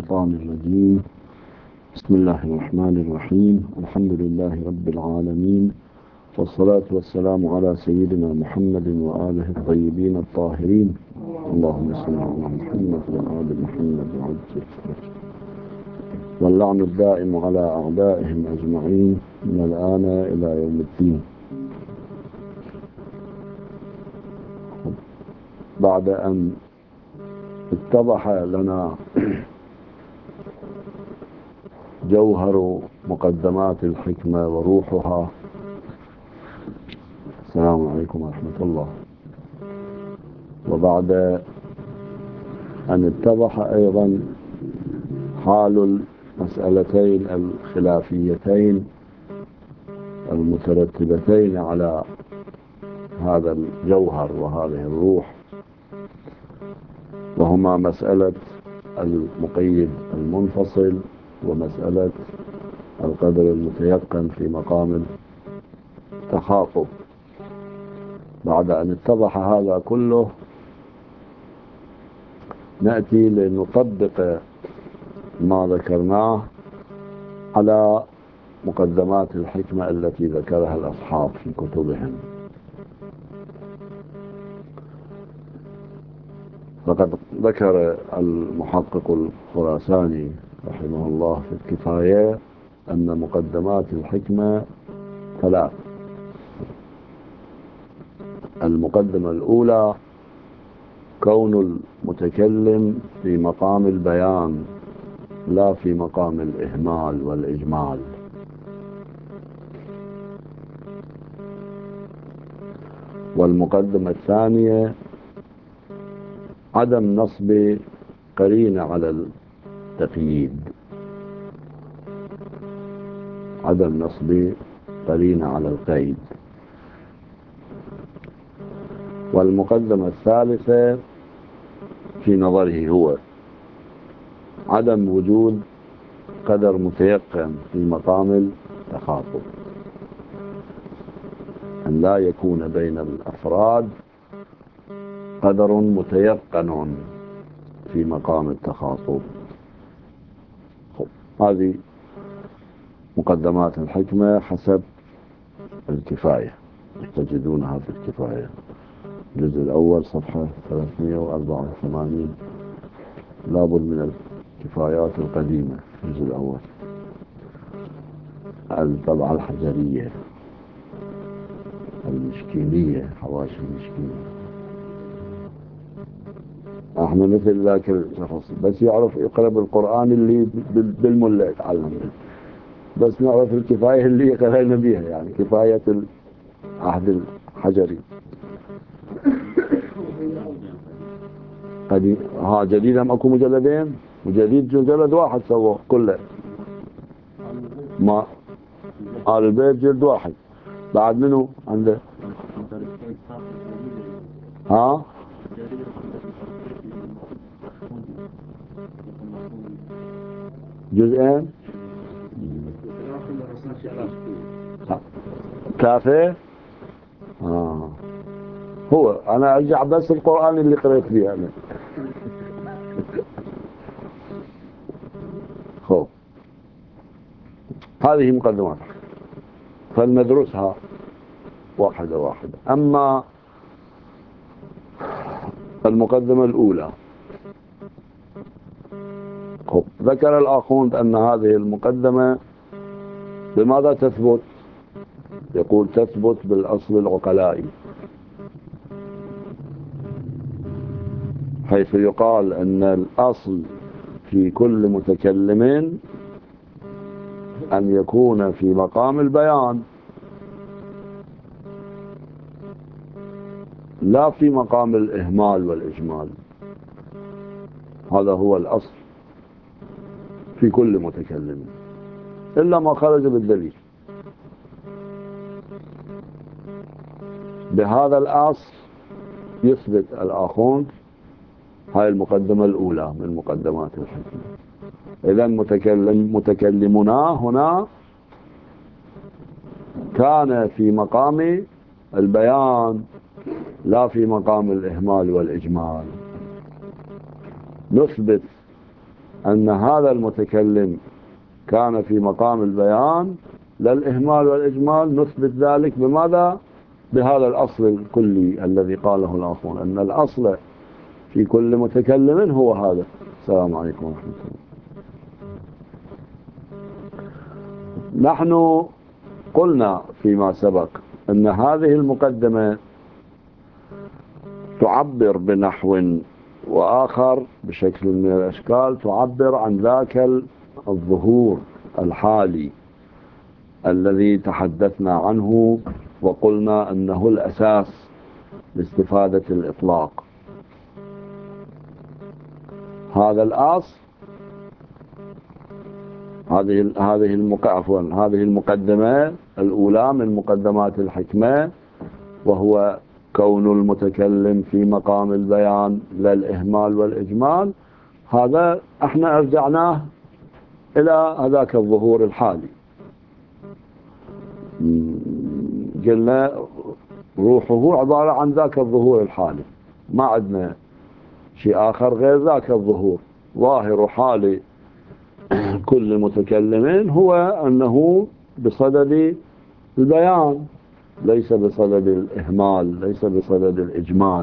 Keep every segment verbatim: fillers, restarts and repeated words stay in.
الشيطان الرجيم. بسم الله الرحمن الرحيم. الحمد لله رب العالمين، والصلاة والسلام على سيدنا محمد وآله الطيبين الطاهرين. اللهم صل على محمد وآل محمد وعجل فرجه. واللعن الدائم على أعدائهم أجمعين من الآن إلى يوم الدين. بعد أن اتضح لنا جوهر مقدمات الحكمة وروحها، السلام عليكم ورحمة الله، وبعد أن اتضح أيضا حال المسألتين الخلافيتين المترتبتين على هذا الجوهر وهذه الروح، وهما مسألة المقيد المنفصل ومسألة القدر المتيقن في مقام التخاطب. بعد أن اتضح هذا كله نأتي لنطبق ما ذكرناه على مقدمات الحكمة التي ذكرها الأصحاب في كتبهم. فقد ذكر المحقق الخراساني رحمه الله في الكفاية أن مقدمات الحكمة ثلاث. المقدمة الأولى كون المتكلم في مقام البيان لا في مقام الإهمال والإجمال. والمقدمة الثانية عدم نصب قرينة على التقييد، عدم نصب قرينة على القيد. والمقدمة الثالثة في نظره هو عدم وجود قدر متيقن في مقام التخاطب، أن لا يكون بين الأفراد قدر متيقن في مقام التخاطب. هذه مقدمات الحكمة حسب الكفاية، تجدونها في الكفاية الجزء الأول صفحة ثلاثمئة وأربعة وثمانين، لابد من الكفايات القديمة الجزء الأول، الطبعة الحجرية المشكينية، حواشي المشكينية. احنا مثل ذاك الشخص بس يعرف يقرأ بالقرآن اللي بالملة يتعلم، بس نعرف الكفاية اللي قرأنا بها، يعني كفاية العهد الحجري. قديم ها جديد هم اكو مجلدين، وجديد مجلد واحد سووه كله، ما آل البيت جلد واحد. بعد منه عنده ها جزئين كافي. آه. هو انا ارجع بس القرآن اللي قرأت فيه انا. خو هذه مقدمات فلندرسها واحدة واحدة. اما المقدمة الاولى، خب ذكر الآخوند أن هذه المقدمة بماذا تثبت؟ يقول تثبت بالأصل العقلائي، حيث يقال أن الأصل في كل متكلم أن يكون في مقام البيان لا في مقام الإهمال والإجمال. هذا هو الأصل في كل متكلم إلا ما خرج بالدليل. بهذا الأصل يثبت الآخوند هاي المقدمة الأولى من مقدمات الحكمة. إذن متكلم متكلمنا هنا كان في مقام البيان لا في مقام الإهمال والإجمال. نثبت أن هذا المتكلم كان في مقام البيان لا الإهمال والإجمال، نثبت ذلك بماذا؟ بهذا الأصل الكلي الذي قاله الآخرون، أن الأصل في كل متكلم هو هذا. السلام عليكم ورحمة الله. نحن قلنا فيما سبق أن هذه المقدمة تعبر بنحو وآخر بشكل من الأشكال، تعبر عن ذاك الظهور الحالي الذي تحدثنا عنه وقلنا أنه الأساس لاستفادة الإطلاق. هذا الأصل، هذه هذه عفوا هذه المقدمة الأولى من مقدمات الحكمة، وهو كون المتكلم في مقام البيان لا الإهمال والإجمال. هذا احنا ارجعناه إلى هذاك الظهور الحالي، قلنا روحه عبارة عن ذاك الظهور الحالي، ما عندنا شيء آخر غير ذاك الظهور. ظاهر حال كل متكلم هو أنه بصدد البيان، ليس بصدد الإهمال، ليس بصدد الإجمال.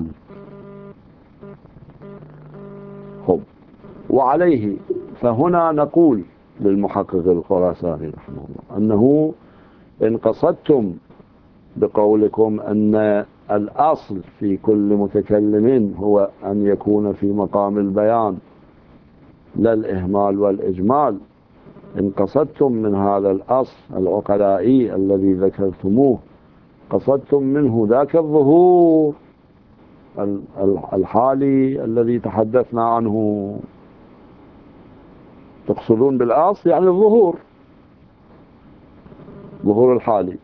خب، وعليه فهنا نقول للمحقق الخراساني رحمه الله أنه إن قصدتم بقولكم أن الأصل في كل متكلم هو أن يكون في مقام البيان لا الإهمال والإجمال، إن قصدتم من هذا الأصل العقلائي الذي ذكرتموه، قصدتم منه ذاك الظهور الحالي الذي تحدثنا عنه. تقصدون بالأصل يعني الظهور، ظهور الحالي،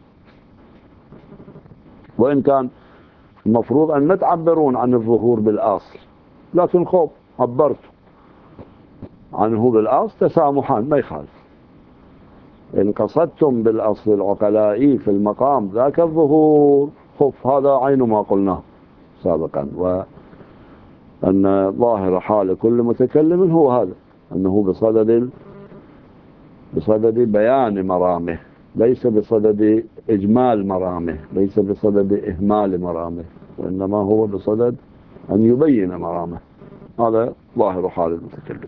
وإن كان المفروض أن نتعبرون عن الظهور بالأصل، لكن خب عبرت عنه بالأصل تسامحا ما يخالف. إن قصدتم بالأصل العقلائي في المقام ذاك الظهور، خف هذا عين ما قلناه سابقا، وأن ظاهر حال كل متكلم هو هذا، أنه بصدد بصدد بيان مرامه، ليس بصدد إجمال مرامه، ليس بصدد إهمال مرامه، وإنما هو بصدد أن يبين مرامه. هذا ظاهر حال المتكلم،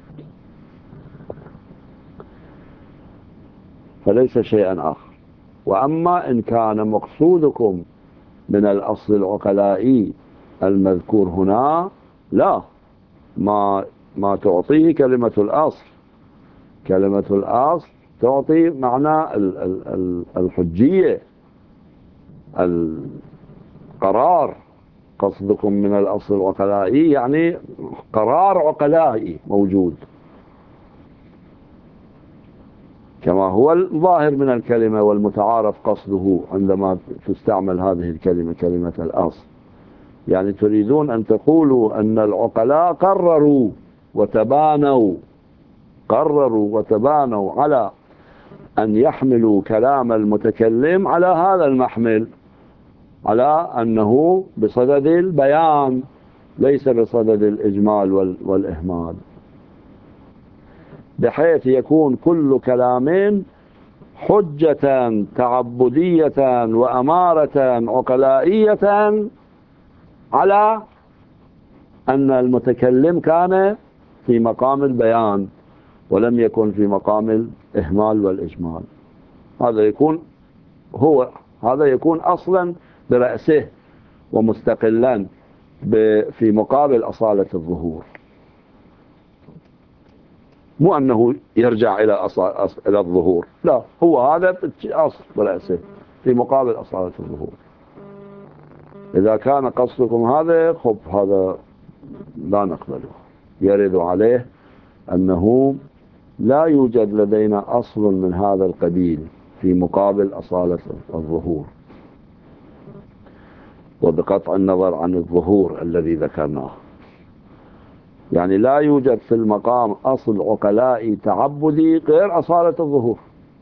فليس شيئا آخر. وأما إن كان مقصودكم من الأصل العقلائي المذكور هنا، لا، ما ما تعطيه كلمة الأصل. كلمة الأصل تعطي معنى الحجية، القرار. قصدكم من الأصل العقلائي يعني قرار عقلائي موجود، كما هو الظاهر من الكلمة والمتعارف قصده عندما تستعمل هذه الكلمة، كلمة الأصل. يعني تريدون أن تقولوا أن العقلاء قرروا وتبانوا قرروا وتبانوا على أن يحملوا كلام المتكلم على هذا المحمل، على أنه بصدد البيان ليس بصدد الإجمال والإهمال، بحيث يكون كل كلام حجة تعبدية وأمارة عقلائية على أن المتكلم كان في مقام البيان ولم يكن في مقام الإهمال والإجمال. هذا يكون هو هذا يكون أصلا برأسه ومستقلا في مقابل أصالة الظهور، مو أنه يرجع إلى أصل إلى الظهور، لا، هو هذا أصل برأسه في مقابل أصالة الظهور. إذا كان قصدكم هذا، خب هذا لا نقبله. يرد عليه أنه لا يوجد لدينا أصل من هذا القبيل في مقابل أصالة الظهور، وبقطع النظر عن الظهور الذي ذكرناه. يعني لا يوجد في المقام أصل عقلائي تعبدي غير أصالة الظهور،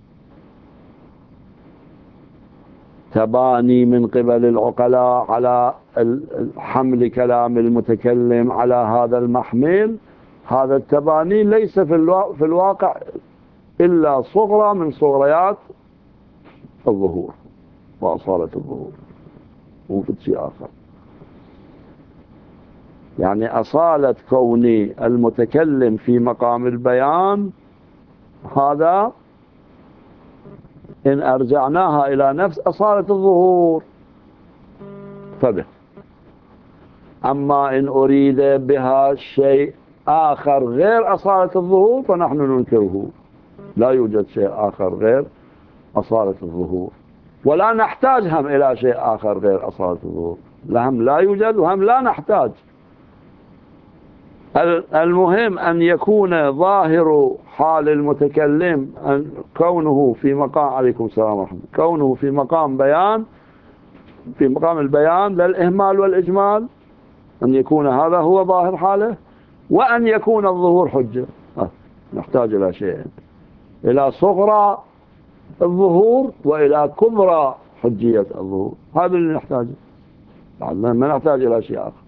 تباني من قبل العقلاء على حمل كلام المتكلم على هذا المحمل، هذا التباني ليس في, الوا... في الواقع إلا صغرى من صغريات الظهور وأصالة الظهور، مو في شيء آخر. يعني أصالة كون المتكلم في مقام البيان هذا إن أرجعناها إلى نفس أصالة الظهور فبه. أما إن أريد بها شيء آخر غير أصالة الظهور فنحن ننكره. لا يوجد شيء آخر غير أصالة الظهور، ولا نحتاج هم إلى شيء آخر غير أصالة الظهور. هم لا يوجد وهم لا نحتاج. المهم أن يكون ظاهر حال المتكلم أن كونه في مقام عليكم السلام ورحمة الله كونه في مقام بيان، في مقام البيان لا الإهمال والإجمال، أن يكون هذا هو ظاهر حاله، وأن يكون الظهور حجة. أه. نحتاج إلى شيئين، إلى صغرى الظهور وإلى كبرى حجية الظهور. هذا اللي نحتاجه، ما نحتاج إلى شيء آخر.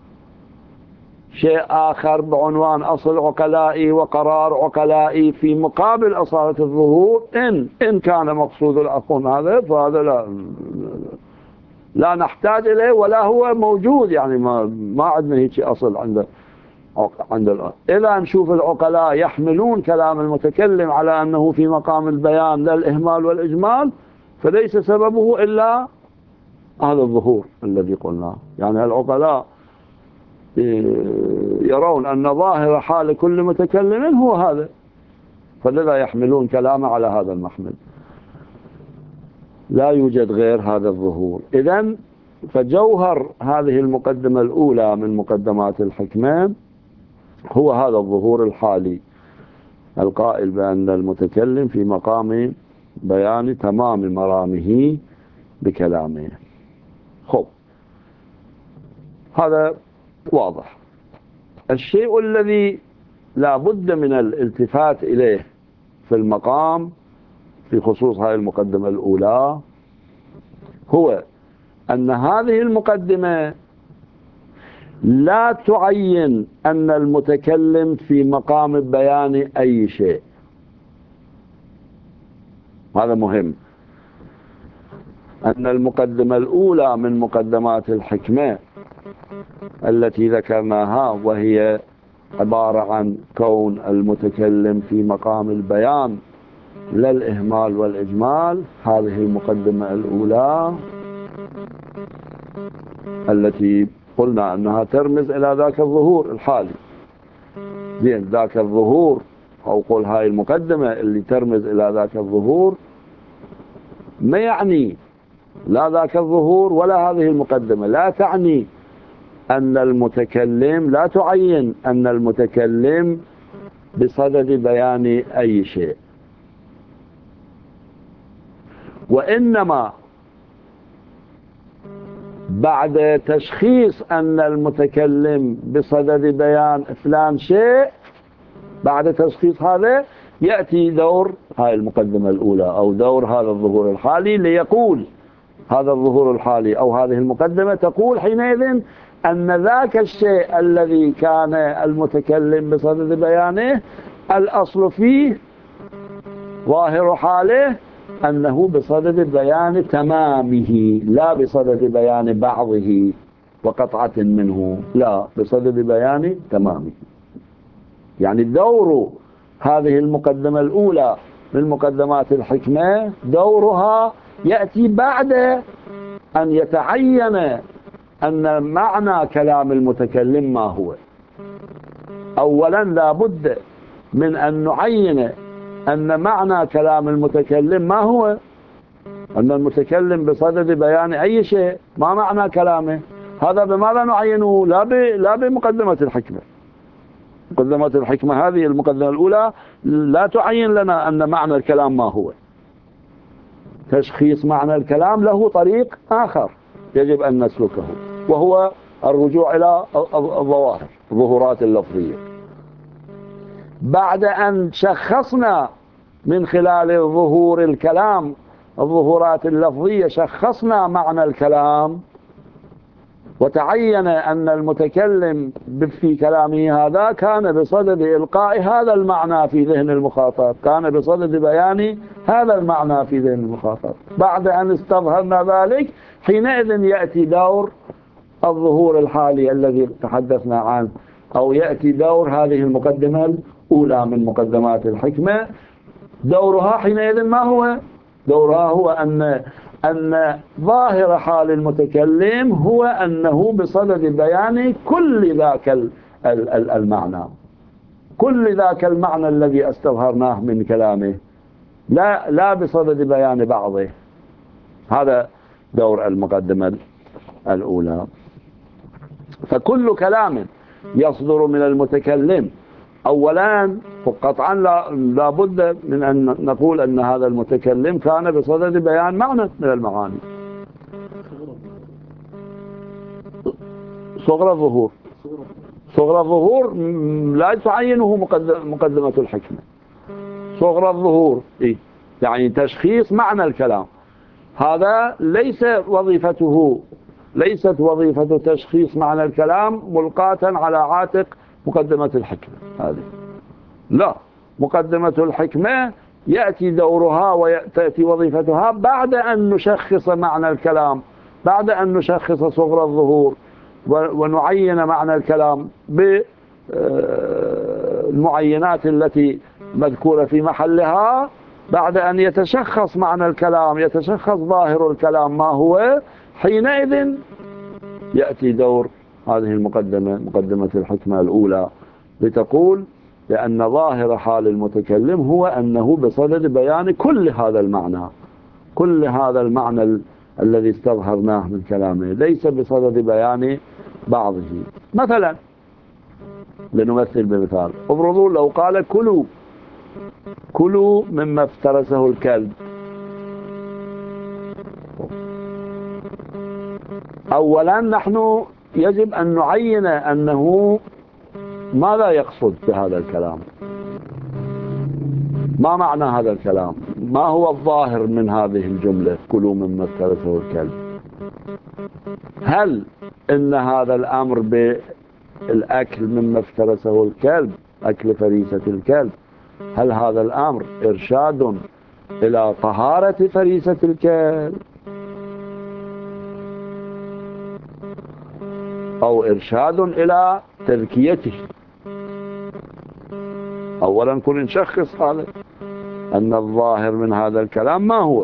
شيء آخر بعنوان أصل عقلائي وقرار عقلائي في مقابل أصالة الظهور، إن إن كان مقصود الأخون هذا فهذا لا لا نحتاج إليه ولا هو موجود. يعني ما ما عندنا هيك أصل عند عند الآن. إذا نشوف العقلاء يحملون كلام المتكلم على أنه في مقام البيان لا الإهمال والإجمال، فليس سببه إلا هذا الظهور الذي قلناه. يعني العقلاء يرون أن ظاهر حال كل متكلم هو هذا، فلذا يحملون كلامه على هذا المحمل. لا يوجد غير هذا الظهور. إذن فجوهر هذه المقدمة الأولى من مقدمات الحكمة هو هذا الظهور الحالي القائل بأن المتكلم في مقام بيان تمام مرامه بكلامه. خب، هذا واضح. الشيء الذي لا بد من الالتفات إليه في المقام في خصوص هذه المقدمة الأولى هو أن هذه المقدمة لا تعين أن المتكلم في مقام بيان أي شيء. هذا مهم. أن المقدمة الأولى من مقدمات الحكمة التي ذكرناها وهي عبارة عن كون المتكلم في مقام البيان لا الإهمال والإجمال، هذه المقدمة الأولى التي قلنا أنها ترمز إلى ذاك الظهور الحالي. زين، ذاك الظهور أو قول هاي المقدمة اللي ترمز إلى ذاك الظهور ما يعني لا ذاك الظهور ولا هذه المقدمة لا تعني أن المتكلم لا تعين أن المتكلم بصدد بيان أي شيء، وإنما بعد تشخيص أن المتكلم بصدد بيان فلان شيء، بعد تشخيص هذا يأتي دور هاي المقدمة الأولى أو دور هذا الظهور الحالي ليقول هذا الظهور الحالي أو هذه المقدمة تقول حينئذ أن ذاك الشيء الذي كان المتكلم بصدد بيانه الأصل فيه ظاهر حاله أنه بصدد بيان تمامه لا بصدد بيان بعضه وقطعة منه، لا بصدد بيان تمامه. يعني دور هذه المقدمة الأولى من مقدمات الحكمة دورها يأتي بعد أن يتعين أن معنى كلام المتكلم ما هو. أولا لا بد من أن نعين أن معنى كلام المتكلم ما هو، أن المتكلم بصدد بيان أي شيء، ما معنى كلامه. هذا بماذا نعينه؟ لا لا بمقدمة الحكمة. مقدمة الحكمة هذه المقدمة الأولى لا تعين لنا أن معنى الكلام ما هو. تشخيص معنى الكلام له طريق آخر يجب أن نسلكه، وهو الرجوع إلى الظواهر الظهورات اللفظية. بعد أن شخصنا من خلال ظهور الكلام الظهورات اللفظية، شخصنا معنى الكلام، وتعين أن المتكلم في كلامه هذا كان بصدد إلقاء هذا المعنى في ذهن المخاطب، كان بصدد بيان هذا المعنى في ذهن المخاطب. بعد أن استظهرنا ذلك حينئذ يأتي دور الظهور الحالي الذي تحدثنا عنه، أو يأتي دور هذه المقدمة الأولى من مقدمات الحكمة. دورها حينئذ ما هو؟ دورها هو أن أن ظاهر حال المتكلم هو أنه بصدد بيان كل ذاك المعنى، كل ذاك المعنى الذي استظهرناه من كلامه، لا لا بصدد بيان بعضه. هذا دور المقدمة الأولى. فكل كلام يصدر من المتكلم أولا قطعا لا بد من أن نقول أن هذا المتكلم كان بصدد بيان معنى من المعاني. صغر الظهور، صغر الظهور لا تعينه مقدمة الحكمة. صغر الظهور إيه؟ يعني تشخيص معنى الكلام، هذا ليس وظيفته، ليست وظيفة تشخيص معنى الكلام ملقاة على عاتق مقدمة الحكمة هذه، لا. مقدمة الحكمة يأتي دورها وتأتي وظيفتها بعد أن نشخص معنى الكلام، بعد أن نشخص صغر الظهور ونعين معنى الكلام بالمعينات التي مذكورة في محلها. بعد أن يتشخص معنى الكلام، يتشخص ظاهر الكلام ما هو، حينئذ يأتي دور هذه المقدمة، مقدمة الحكمة الأولى، لتقول لأن ظاهر حال المتكلم هو أنه بصدد بيان كل هذا المعنى، كل هذا المعنى ال الذي استظهرناه من كلامه، ليس بصدد بيان بعضه. مثلا لنمثل بمثال، افرضوا لو قال كلوا كلوا مما افترسه الكلب. أولا نحن يجب أن نعين أنه ماذا يقصد بهذا الكلام، ما معنى هذا الكلام، ما هو الظاهر من هذه الجملة كلوا مما افترسه الكلب. هل إن هذا الأمر بالأكل مما افترسه الكلب، أكل فريسة الكلب، هل هذا الأمر إرشاد إلى طهارة فريسة الكلب أو إرشاد إلى تذكيته؟ أولا كن نشخص هذا، أن الظاهر من هذا الكلام ما هو.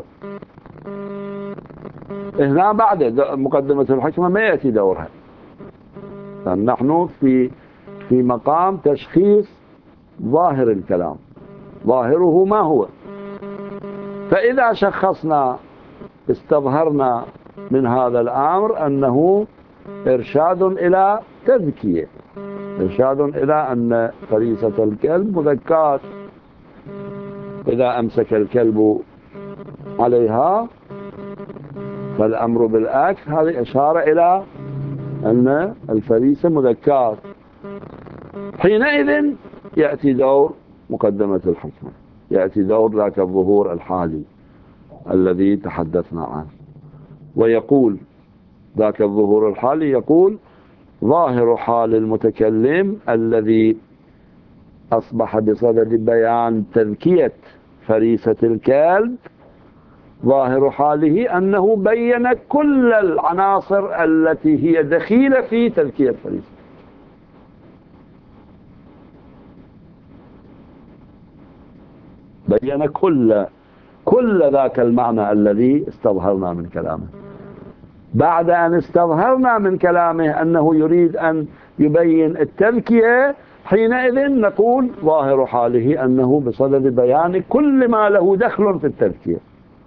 هنا بعد مقدمة الحكمة ما يأتي دورها، نحن في في مقام تشخيص ظاهر الكلام، ظاهره ما هو. فإذا شخصنا استظهرنا من هذا الأمر أنه إرشاد إلى تذكية، إرشاد إلى أن فريسة الكلب مذكاة، إذا أمسك الكلب عليها فالأمر بالأكل، هذه إشارة إلى أن الفريسة مذكاة. حينئذ يأتي دور مقدمة الحكمة، يأتي دور ذاك الظهور الحالي الذي تحدثنا عنه، ويقول ذاك الظهور الحالي يقول ظاهر حال المتكلم الذي أصبح بصدد بيان تذكية فريسة الكلب، ظاهر حاله أنه بين كل العناصر التي هي دخيلة في تذكية فريسة، بين كل كل ذاك المعنى الذي استظهرنا من كلامه. بعد أن استظهرنا من كلامه أنه يريد أن يبين التذكية، حينئذ نقول ظاهر حاله أنه بصدد بيان كل ما له دخل في التذكية.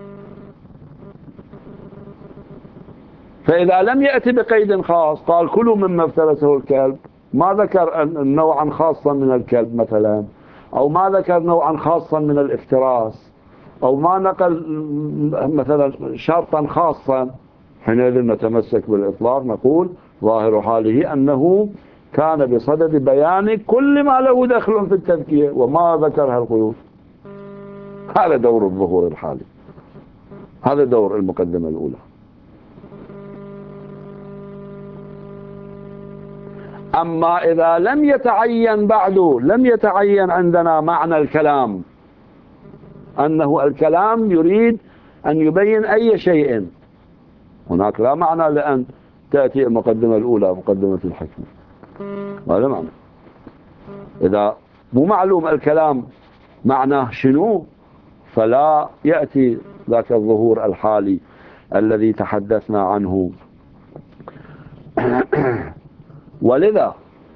فإذا لم يأتي بقيد خاص، قال كلوا مما افترسه الكلب، ما ذكر نوعا خاصا من الكلب مثلا، أو ما ذكر نوعا خاصا من الافتراس، أو ما نقل مثلا شرطا خاصا، حينئذ نتمسك بالإطلاق، نقول ظاهر حاله أنه كان بصدد بيان كل ما له دخل في التذكية وما ذكرها القيود. هذا دور الظهور الحالي، هذا دور المقدمة الأولى. أما إذا لم يتعين بعد، لم يتعين عندنا معنى الكلام، أنه الكلام يريد أن يبين أي شيء، هناك لا معنى لأن تأتي المقدمة الأولى مقدمة الحكمة، هذا معنى. إذا مو معلوم الكلام معناه شنو، فلا يأتي ذاك الظهور الحالي الذي تحدثنا عنه. ولذا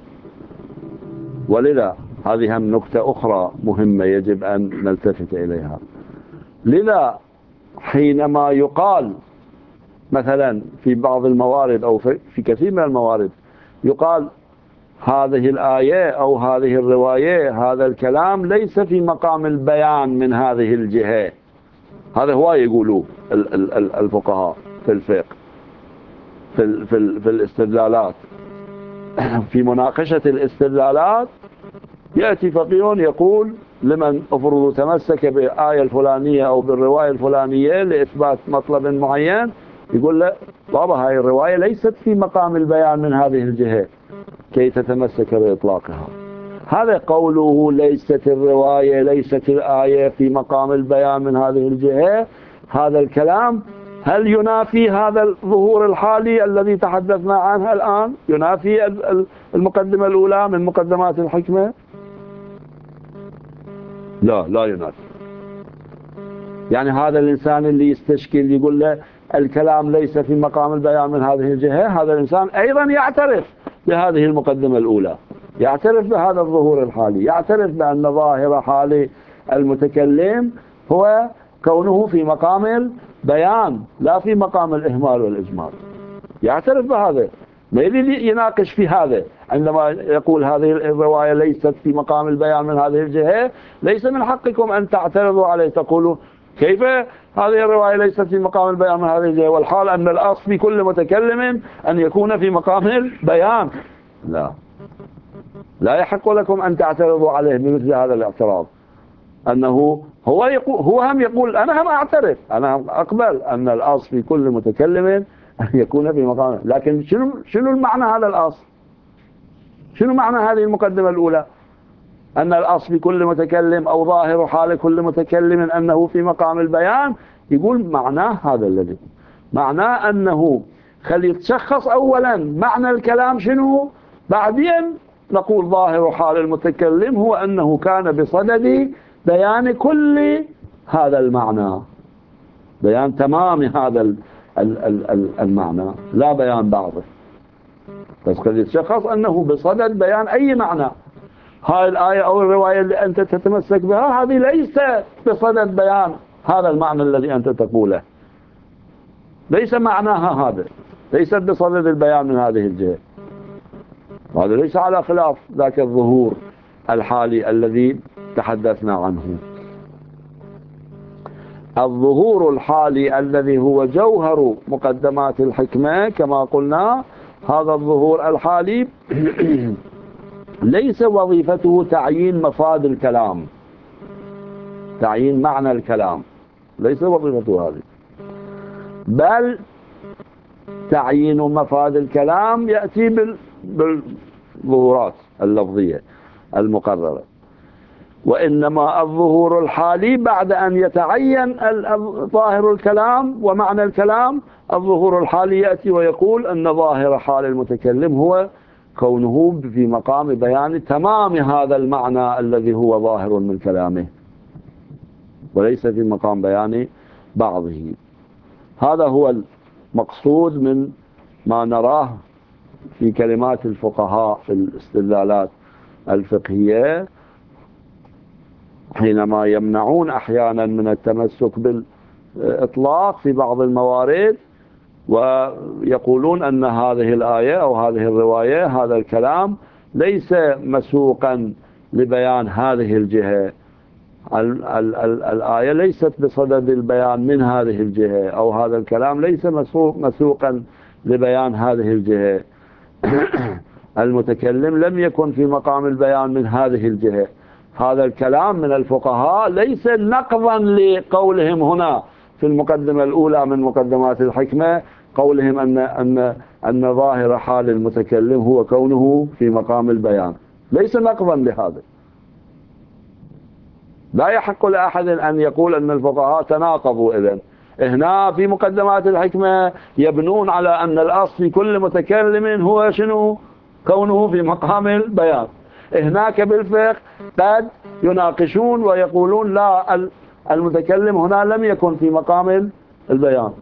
ولذا هذه هم نكتة أخرى مهمة يجب أن نلتفت إليها. لذا حينما يقال مثلا في بعض الموارد أو في كثير من الموارد يقال هذه الآية أو هذه الرواية هذا الكلام ليس في مقام البيان من هذه الجهة، هذا هو يقولوه الفقهاء في الفقه في, في, في الاستدلالات. في مناقشة الاستدلالات يأتي فقيه يقول لمن أفرض تمسك بالآية الفلانية أو بالرواية الفلانية لإثبات مطلب معين، يقول له بابا هاي الرواية ليست في مقام البيان من هذه الجهة كي تتمسك بإطلاقها. هذا قوله ليست الرواية ليست الآية في مقام البيان من هذه الجهة، هذا الكلام هل ينافي هذا الظهور الحالي الذي تحدثنا عنه الآن؟ ينافي المقدمة الأولى من مقدمات الحكمة؟ لا لا ينافي. يعني هذا الإنسان اللي يستشكل يقول له الكلام ليس في مقام البيان من هذه الجهة، هذا الإنسان أيضا يعترف بهذه المقدمة الأولى، يعترف بهذا الظهور الحالي، يعترف بأن ظاهر حال المتكلم هو كونه في مقام البيان لا في مقام الإهمال والإجمال، يعترف بهذا، ما يريد يناقش في هذا. عندما يقول هذه الرواية ليست في مقام البيان من هذه الجهة، ليس من حقكم أن تعترضوا عليه تقولوا كيف هذه الرواية ليست في مقام البيان من هذه الجهة والحال أن الأصل في كل متكلم أن يكون في مقام البيان. لا لا يحق لكم أن تعترضوا عليه بمثل هذا الاعتراض، أنه هو يقول هو هم يقول أنا هم أعترف أنا هم أقبل أن الأصل في كل متكلم أن يكون في مقام، لكن شنو شنو المعنى هذا الأصل؟ شنو معنى هذه المقدمة الأولى؟ أن الأصل في كل متكلم أو ظاهر حال كل متكلم أنه في مقام البيان، يقول معناه هذا الذي معناه أنه خلي يتشخص أولا معنى الكلام شنو، بعدين نقول ظاهر حال المتكلم هو أنه كان بصدد بيان كل هذا المعنى، بيان تمام هذا المعنى لا بيان بعضه، بس خلي يتشخص أنه بصدد بيان أي معنى. هاي الآية أو الرواية اللي أنت تتمسك بها هذه ليس بصدد بيان هذا المعنى الذي أنت تقوله، ليس معناها هذا، ليست بصدد البيان من هذه الجهة. هذا ليس على خلاف ذاك الظهور الحالي الذي تحدثنا عنه. الظهور الحالي الذي هو جوهر مقدمات الحكمة كما قلنا، هذا الظهور الحالي ليس وظيفته تعيين مفاد الكلام، تعيين معنى الكلام، ليس وظيفته هذه، بل تعيين مفاد الكلام يأتي بالظهورات اللفظية المقررة، وإنما الظهور الحالي بعد أن يتعين ظاهر الكلام ومعنى الكلام، الظهور الحالي يأتي ويقول أن ظاهر حال المتكلم هو كونه في مقام بيان تمام هذا المعنى الذي هو ظاهر من كلامه، وليس في مقام بيان بعضه. هذا هو المقصود من ما نراه في كلمات الفقهاء في الاستدلالات الفقهية، حينما يمنعون أحيانا من التمسك بالإطلاق في بعض الموارد، ويقولون أن هذه الآية أو هذه الرواية هذا الكلام ليس مسوقا لبيان هذه الجهة، ال ال ال الآية ليست بصدد البيان من هذه الجهة، أو هذا الكلام ليس مسوق مسوقا لبيان هذه الجهة. المتكلم لم يكن في مقام البيان من هذه الجهة. هذا الكلام من الفقهاء ليس نقضا لقولهم هنا في المقدمة الأولى من مقدمات الحكمة قولهم أن أن أن ظاهر حال المتكلم هو كونه في مقام البيان، ليس نقضا لهذا. لا يحق لأحد أن يقول أن الفقهاء تناقضوا. إذن هنا في مقدمات الحكمة يبنون على أن الأصل في كل متكلم هو شنو؟ كونه في مقام البيان. هناك بالفقه قد يناقشون ويقولون لا، المتكلم هنا لم يكن في مقام البيان.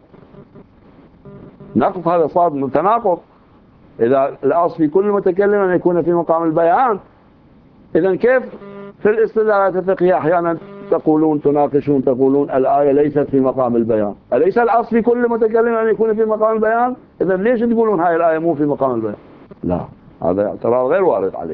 نقض، هذا صار تناقض. إذا الأصل في كل متكلم أن يكون في مقام البيان، إذن كيف في الاستدلالات الفقهية أحيانا تقولون تناقشون تقولون الآية ليست في مقام البيان؟ أليس الأصل في كل متكلم أن يكون في مقام البيان؟ إذن ليش تقولون هاي الآية مو في مقام البيان؟ لا، هذا اعتراض غير وارد عليه.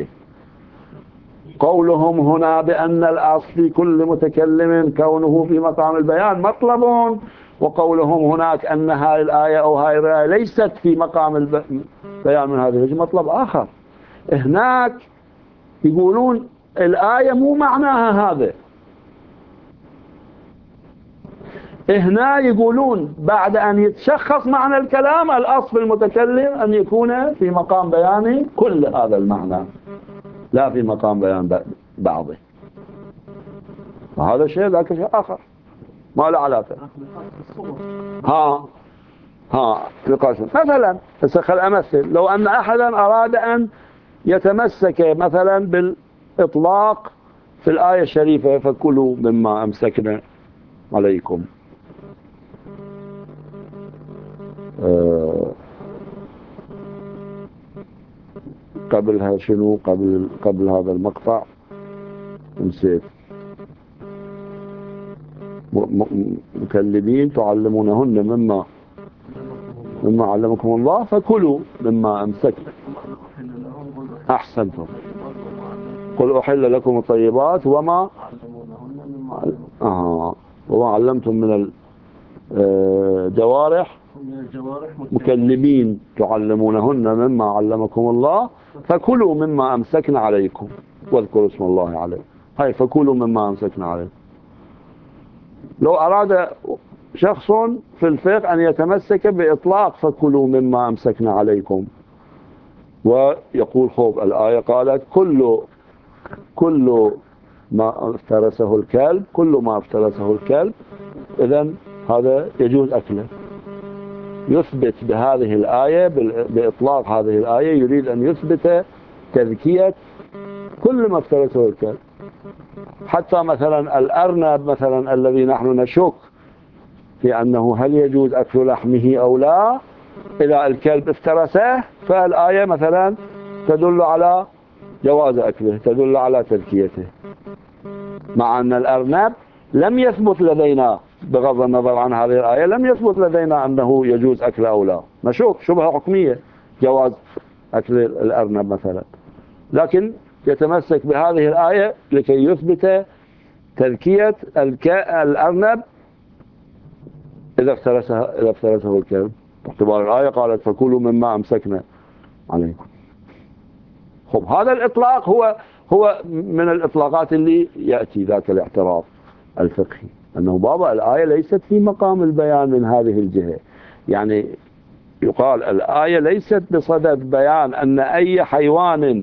قولهم هنا بأن الأصل في كل متكلم كونه في مقام البيان مطلب، وقولهم هناك أن هاي الآية أو هاي الآية ليست في مقام البيان من هذا الوجه مطلب آخر. هناك يقولون الآية مو معناها هذا. هنا يقولون بعد أن يتشخص معنى الكلام الأصل في المتكلم أن يكون في مقام بيان كل هذا المعنى، لا في مقام بيان بعضه. وهذا شيء ذاك شيء آخر ما له علاقة. ها ها نقاش مثلا. بس خل أمثل، لو أن أحدا أراد أن يتمسك مثلا بالإطلاق في الآية الشريفة فكلوا مما أمسكنا عليكم، أه قبلها شنو؟ قبل قبل هذا المقطع نسيت. مكلمين تعلمونهن مما مما علمكم الله فكلوا مما أمسكنا. أحسنتم. قل أحل لكم الطيبات وما آه وما علمتم من الجوارح مكلمين تعلمونهن مما علمكم الله فكلوا مما أمسكنا عليكم واذكروا اسم الله عليه. هاي فكلوا مما أمسكنا عليكم. لو أراد شخص في الفقه أن يتمسك بإطلاق فكلوا مما أمسكنا عليكم ويقول خوف الآية قالت كل كل ما افترسه الكلب كل ما افترسه الكلب، إذن هذا يجوز أكله. يثبت بهذه الآية بإطلاق هذه الآية يريد أن يثبت تذكية كل ما افترسه الكلب، حتى مثلا الأرنب مثلا الذي نحن نشك في أنه هل يجوز أكل لحمه أو لا، إذا الكلب افترسه فالآية مثلا تدل على جواز أكله، تدل على تذكيته، مع أن الأرنب لم يثبت لدينا بغض النظر عن هذه الآية لم يثبت لدينا أنه يجوز أكل أو لا، نشوف شبهة حكمية جواز أكل الأرنب مثلا، لكن يتمسك بهذه الآية لكي يثبت تذكية الأرنب إذا افترسه إذا افترسه الكلب، باعتبار الآية قالت فكلوا مما أمسكنا عليكم. خب هذا الإطلاق هو هو من الإطلاقات اللي يأتي ذاك الاعتراف الفقهي أنه بابا الآية ليست في مقام البيان من هذه الجهة. يعني يقال الآية ليست بصدد بيان أن أي حيوان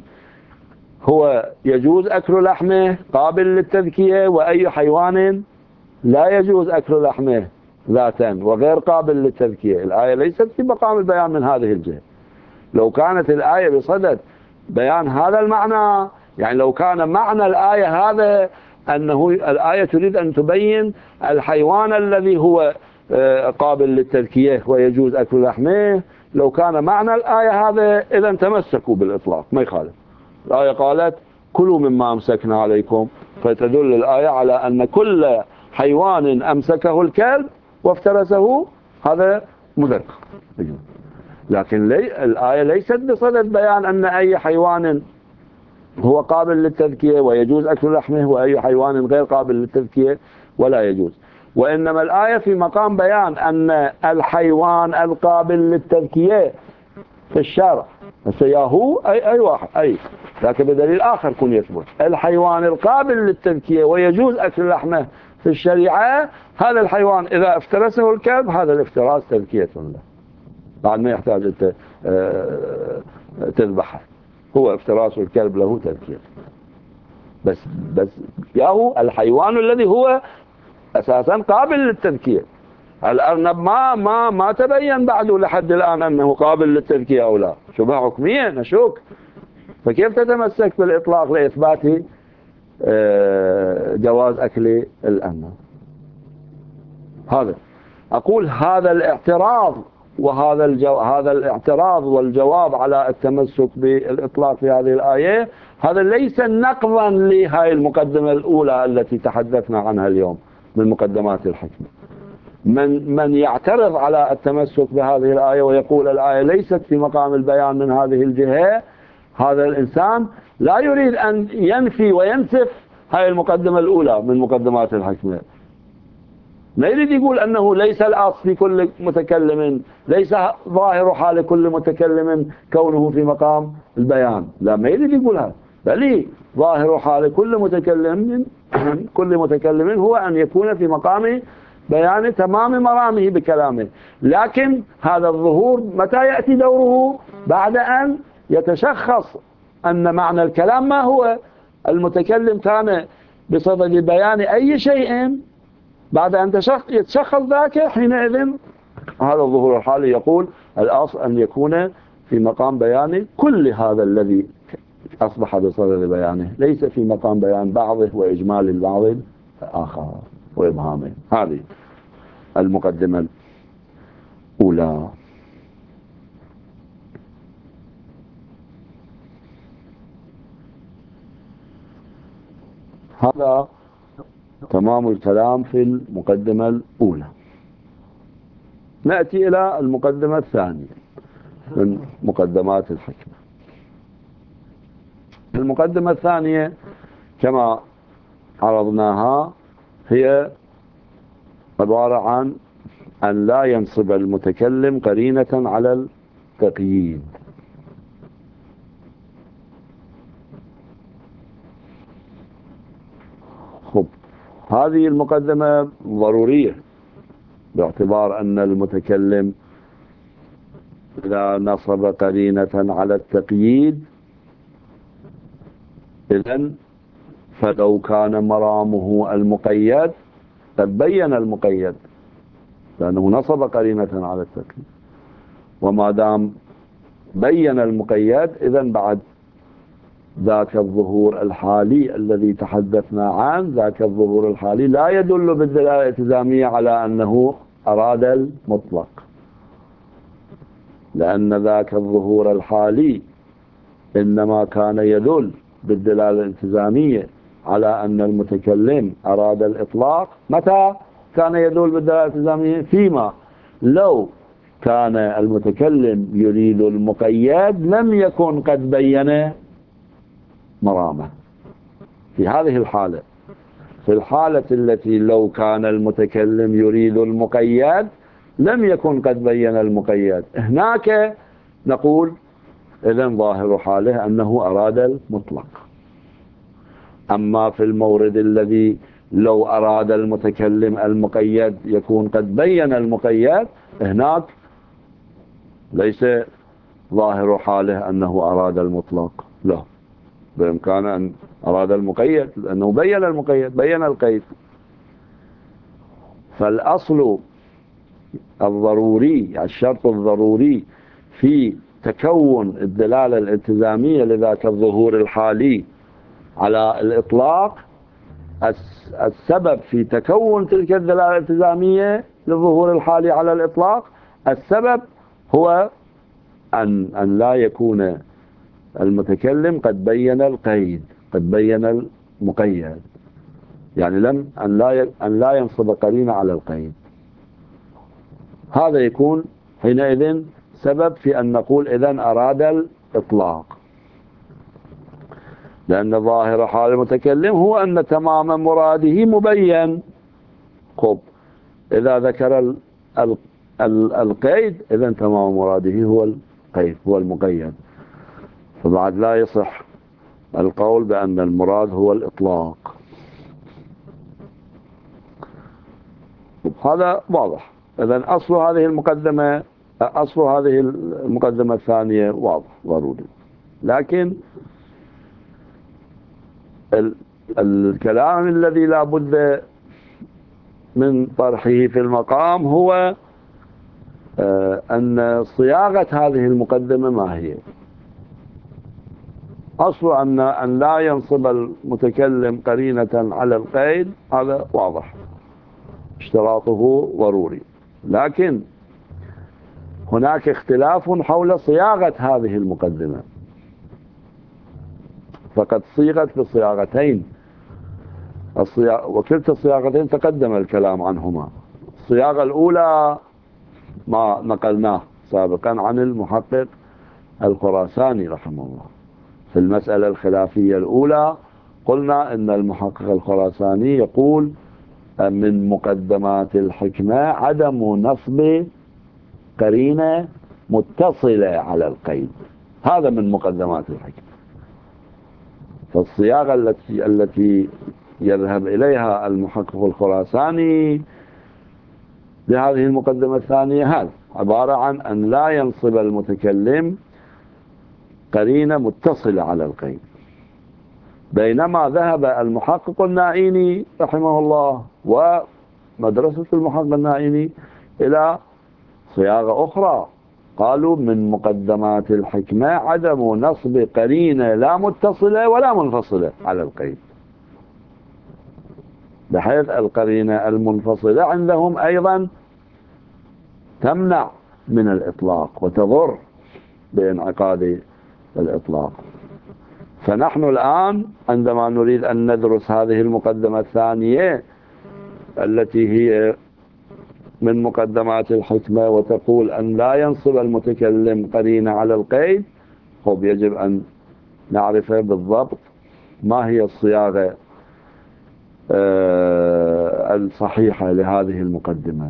هو يجوز أكل لحمه قابل للتذكية وأي حيوان لا يجوز أكل لحمه ذاتا وغير قابل للتذكية. الآية ليست في مقام البيان من هذه الجهة. لو كانت الآية بصدد بيان هذا المعنى، يعني لو كان معنى الآية هذا أنه الآية تريد أن تبين الحيوان الذي هو قابل للتذكية ويجوز أكل لحمه، لو كان معنى الآية هذا إذا تمسكوا بالإطلاق ما يخالف. الآية قالت كلوا مما أمسكنا عليكم، فتدل الآية على أن كل حيوان أمسكه الكلب وافترسه هذا مذكر. لكن لي الآية ليست بصدد بيان أن أي حيوان هو قابل للتذكية ويجوز أكل لحمه وأي حيوان غير قابل للتذكية ولا يجوز، وإنما الآية في مقام بيان أن الحيوان القابل للتذكية في الشرع سياهو أي أي واحد أي، لكن بدليل آخر كن يثبت الحيوان القابل للتذكية ويجوز أكل لحمه في الشريعة، هذا الحيوان إذا افترسه الكلب هذا الافتراس تذكية له. بعد ما يحتاج أنت تذبحه. هو افتراس الكلب له تذكير، بس بس ياهو الحيوان الذي هو أساسا قابل للتذكير. الأرنب ما ما ما تبين بعده لحد الآن أنه قابل للتذكير أو لا، شبه حكميا نشوك. فكيف تتمسك بالإطلاق لإثبات جواز أكل الأرنب؟ هذا أقول هذا الاعتراض وهذا الجو... هذا الاعتراض والجواب على التمسك بالإطلاق في هذه الآية، هذا ليس نقضا لهذه المقدمة الأولى التي تحدثنا عنها اليوم من مقدمات الحكمة. من من يعترض على التمسك بهذه الآية ويقول الآية ليست في مقام البيان من هذه الجهة، هذا الإنسان لا يريد أن ينفي وينسف هذه المقدمة الأولى من مقدمات الحكمة. ما يريد يقول أنه ليس الأصل في كل متكلم، ليس ظاهر حال كل متكلم كونه في مقام البيان، لا، ما يريد يقول هذا، بل ظاهر حال كل متكلم كل متكلم هو أن يكون في مقام بيان تمام مرامه بكلامه. لكن هذا الظهور متى يأتي دوره؟ بعد أن يتشخص أن معنى الكلام ما هو. المتكلم كان بصدد بيان أي شيء، بعد أن يتشخص ذاك حينئذ هذا الظهور الحالي يقول الأصل أن يكون في مقام بيان كل هذا الذي أصبح بصدد بيانه، ليس في مقام بيان بعضه وإجمال البعض آخر وإبهامه. هذه المقدمة الأولى. هذا تمام الكلام في المقدمة الأولى. نأتي إلى المقدمة الثانية من مقدمات الحكمة. المقدمة الثانية كما عرضناها هي عبارة عن أن لا ينصب المتكلم قرينة على التقييد. خب، هذه المقدمة ضرورية باعتبار أن المتكلم إذا نصب قرينة على التقييد إذن فلو كان مرامه المقيد قد بين المقيد، لأنه نصب قرينة على التقييد، وما دام بين المقيد إذن بعد ذاك الظهور الحالي الذي تحدثنا عنه، ذاك الظهور الحالي لا يدل بالدلالة الالتزامية على أنه أراد المطلق، لأن ذاك الظهور الحالي إنما كان يدل بالدلالة الالتزامية على أن المتكلم أراد الإطلاق. متى كان يدل بالدلالة الالتزامية؟ فيما لو كان المتكلم يريد المقيد لم يكن قد بين مرامه. في هذه الحالة، في الحالة التي لو كان المتكلم يريد المقيد لم يكن قد بين المقيد، هناك نقول إذن ظاهر حاله أنه أراد المطلق. أما في المورد الذي لو أراد المتكلم المقيد يكون قد بين المقيد، هناك ليس ظاهر حاله أنه أراد المطلق، لا، بإمكان أن أراد المقيد لأنه بين المقيد، بين القيد. فالأصل الضروري، الشرط الضروري في تكون الدلالة الالتزامية لذاك الظهور الحالي على الإطلاق، السبب في تكون تلك الدلالة الالتزامية للظهور الحالي على الإطلاق، السبب هو أن, أن لا يكون المتكلم قد بين القيد، قد بين المقيد، يعني لم أن لا أن لا ينصب قرينة على القيد. هذا يكون حينئذ سبب في أن نقول إذن أراد الإطلاق، لأن ظاهر حال المتكلم هو أن تمام مراده مبين. خب، إذا ذكر ال ال ال القيد إذن تمام مراده هو القيد، هو المقيد، فبعد لا يصح القول بأن المراد هو الإطلاق. هذا واضح. إذن أصل هذه المقدمة أصل هذه المقدمة الثانية واضح ضروري، لكن ال الكلام الذي لا بد من طرحه في المقام هو أن صياغة هذه المقدمة ما هي. أصل أن أن لا ينصب المتكلم قرينة على القيد، هذا واضح اشتراطه ضروري، لكن هناك اختلاف حول صياغة هذه المقدمة، فقد صيغت بصياغتين، وكلتا الصياغتين تقدم الكلام عنهما. الصياغة الأولى ما نقلناه سابقا عن المحقق الخراساني رحمه الله. في المسألة الخلافية الأولى قلنا إن المحقق الخراساني يقول من مقدمات الحكمة عدم نصب قرينة متصلة على القيد، هذا من مقدمات الحكمة. فالصياغة التي التي يذهب إليها المحقق الخراساني لهذه المقدمة الثانية هذا عبارة عن أن لا ينصب المتكلم قرينة متصلة على القيد، بينما ذهب المحقق النائيني رحمه الله ومدرسة المحقق النائيني إلى صياغة أخرى، قالوا من مقدمات الحكمة عدم نصب قرينة لا متصلة ولا منفصلة على القيد، بحيث القرينة المنفصلة عندهم أيضا تمنع من الإطلاق وتضر بانعقاد الإطلاق. فنحن الآن عندما نريد أن ندرس هذه المقدمة الثانية التي هي من مقدمات الحكمة وتقول أن لا ينصب المتكلم قرينة على القيد، خب يجب أن نعرف بالضبط ما هي الصياغة الصحيحة لهذه المقدمة.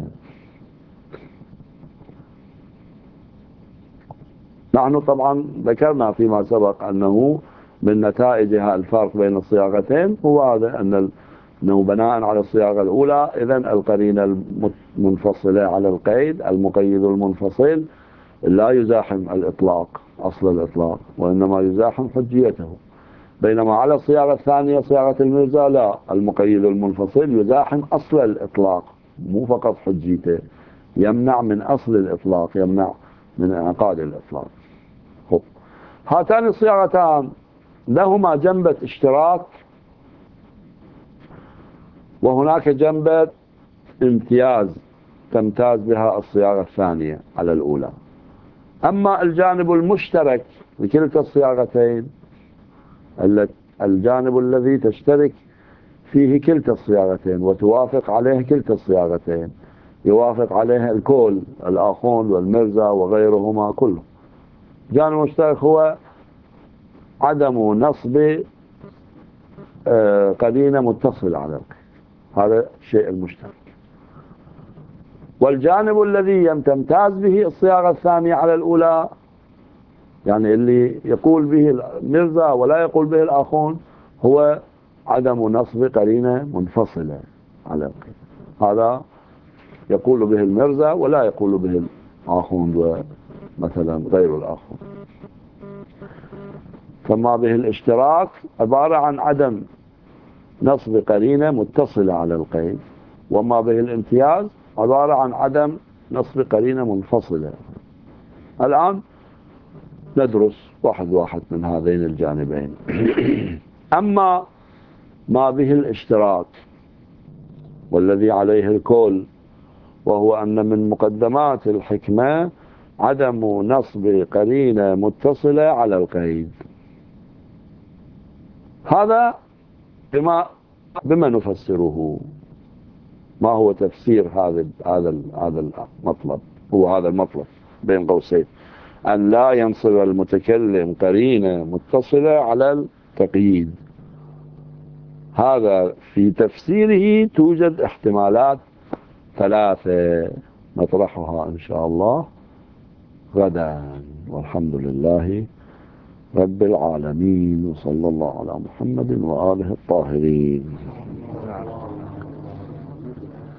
نحن طبعا ذكرنا فيما سبق أنه من نتائجها الفرق بين الصياغتين هو هذا، أن أنه بناء على الصياغة الأولى إذن القرينة المنفصلة على القيد المقيد المنفصل لا يزاحم الإطلاق أصل الإطلاق، وإنما يزاحم حجيته، بينما على الصياغة الثانية صياغة المرزا لا، المقيد المنفصل يزاحم أصل الإطلاق مو فقط حجيته، يمنع من أصل الإطلاق، يمنع من انعقاد الإطلاق. خب هاتان الصياغتان لهما جنبة اشتراك وهناك جنبة امتياز تمتاز بها الصياغة الثانية على الأولى. أما الجانب المشترك لكلتا الصياغتين، الجانب الذي تشترك فيه كلتا الصياغتين وتوافق عليه كلتا الصياغتين، يوافق عليها الكل الآخوند والمرزا وغيرهما كله، جانب مشترك هو عدم نصب قرينة متصلة على القيد، هذا الشيء المشترك. والجانب الذي تمتاز به الصياغة الثانية على الأولى، يعني اللي يقول به المرزا ولا يقول به الآخوند، هو عدم نصب قرينة منفصلة على القيد، هذا يقول به المرزا ولا يقول به الآخوند ومثلا غير الآخوند. فما به الاشتراك عبارة عن عدم نصب قرينة متصلة على القيد، وما به الامتياز عبارة عن عدم نصب قرينة منفصلة. الآن ندرس واحد واحد من هذين الجانبين. أما ما به الاشتراك والذي عليه الكل، وهو أن من مقدمات الحكمة عدم نصب قرينة متصلة على القيد، هذا بما بما نفسره؟ ما هو تفسير هذا هذا هذا المطلب؟ هو هذا المطلب بين قوسين، أن لا ينصب المتكلم قرينة متصلة على التقييد. هذا في تفسيره توجد احتمالات ثلاثة نطرحها إن شاء الله غدا، والحمد لله رب العالمين، وصلى الله على محمد وآله الطاهرين.